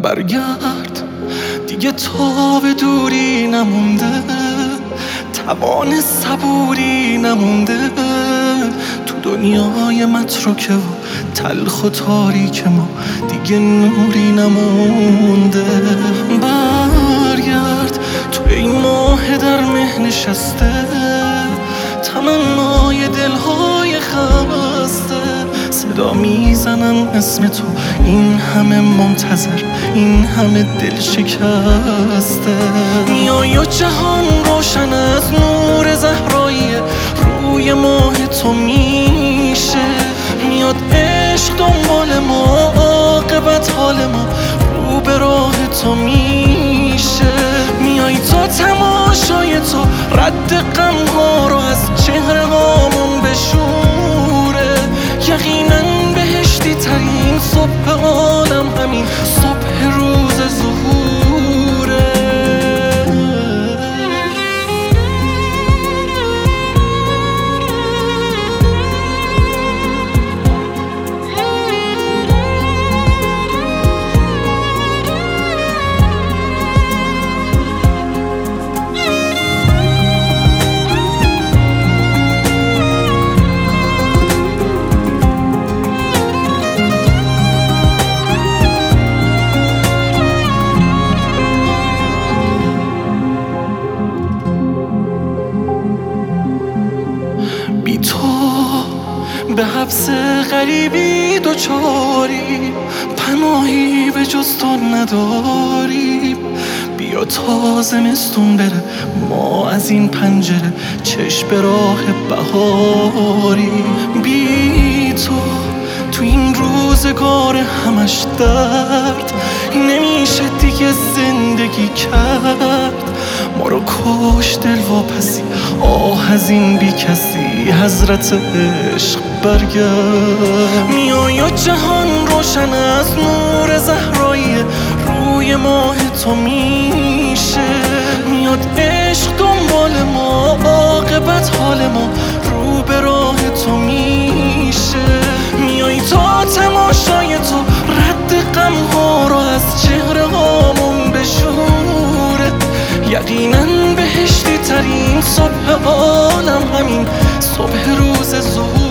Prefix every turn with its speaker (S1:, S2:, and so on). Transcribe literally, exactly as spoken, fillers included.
S1: برگرد دیگه تا به دوری نمونده، توان صبوری نمونده، تو دنیای متروکه و تلخ و تاریک ما دیگه نوری نمونده. برگرد تو این ماه در مه نشسته، تمنای دلهای خسته، صدا میزنن اسم تو، این همه منتظر، این همه دل شکسته. میای و جهان روشن از نور زهرایی روی ماه تو میشه، میاد عشق دنبال ما، عاقبت حال ما رو به راه تو میشه. میای تو تماشای تو رد غم ها رو از چهره هامون بشوره، یقینا بهشتی ترین صبح عالم همین صبح روز ظهوره. بی تو به حبس غریبی دوچاری، پناهی به جز تو نداریم. بیا تا زمستون بره ما از این پنجره چشم به راه بهاری. بی تو تو این روزگار همش درد نمیشه دیگه زندگی کرد. ما رو کش دل واپسی، آه از این بی کسی، حضرت عشق برگرد. میای و جهان روشن از نور زهرایی روی ماه تو میشه، میاد عشق دنبال ما، عاقبت حال ما رو به راه تو میشه. میای تا تماشای تو رد غم ها رو از چهره هامون بشوره، یقینا بهشتی ترین صبح عالم همین صبح روز ظهور.